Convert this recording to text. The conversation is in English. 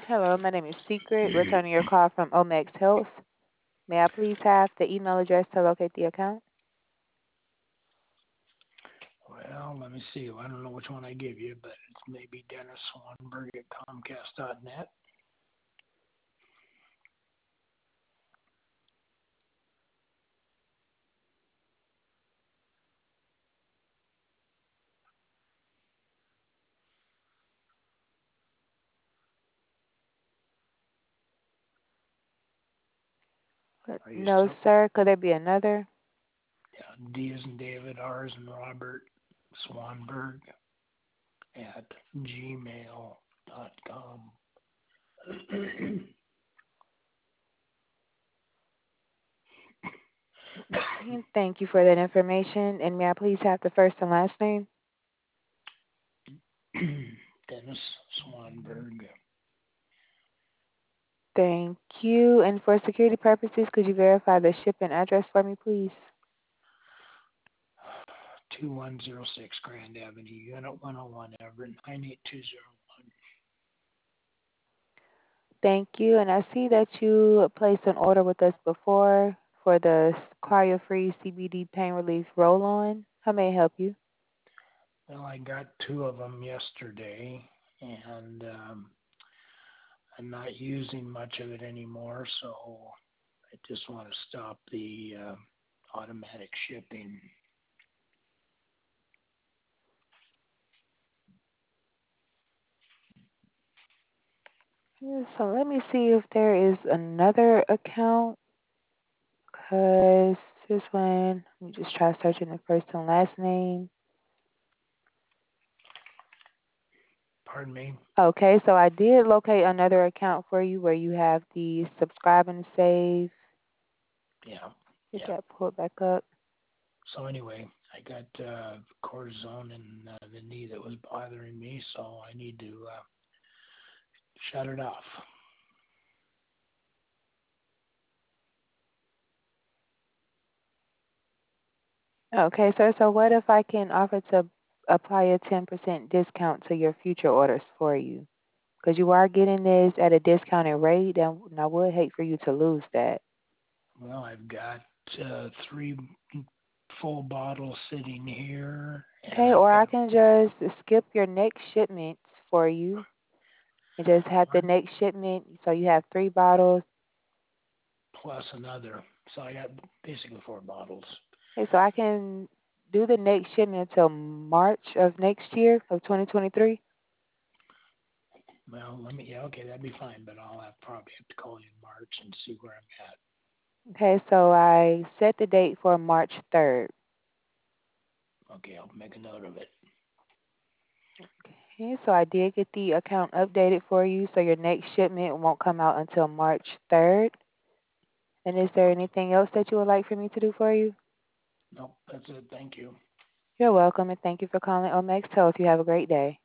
Hello, my name is Secret, returning your call from Omex Health. May I please have the email address to locate the account? Well, let me see. I don't know which one I gave you, but it's maybe Dennis Swanberg at Comcast.net. Are you No, still? sir. Could there be another? Yeah, D as in David, R as in Robert, Swanberg at gmail.com. Thank you for that information. And may I please have the first and last name? Dennis Swanberg. Thank you. And for security purposes, could you verify the shipping address for me, please? 2106 Grand Avenue, Unit 101, Everett, 98201. Thank you. And I see that you placed an order with us before for the cryo-free CBD pain relief roll-on. How may I help you? Well, I got two of them yesterday, and I'm not using much of it anymore, so I just want to stop the automatic shipping. Yeah, so let me see if there is another account. Because this one, let me just try searching the first and last name. Pardon me? Okay, so I did locate another account for you where you have the subscribe and save. Yeah, Get yeah. that pulled back up. So anyway, I got cortisone in the knee that was bothering me, so I need to shut it off. Okay, sir, so what if I can offer to apply a 10% discount to your future orders for you? Because you are getting this at a discounted rate, and I would hate for you to lose that. Well, I've got three full bottles sitting here, and Okay, I've or got I can just skip your next shipments for you and just have the one next shipment. So you have 3 bottles. plus another. So I got basically four bottles. Okay, so I can do the next shipment until March of next year of 2023. Well, yeah, okay, that'd be fine, but probably have to call you in March and see where I'm at. Okay, so I set the date for March 3rd. Okay, I'll make a note of it. Okay, so I did get the account updated for you, so your next shipment won't come out until March 3rd. And is there Okay. anything else that you would like for me to do for you? Nope, that's it. Thank you. You're welcome, and thank you for calling Omex Health. You have a great day.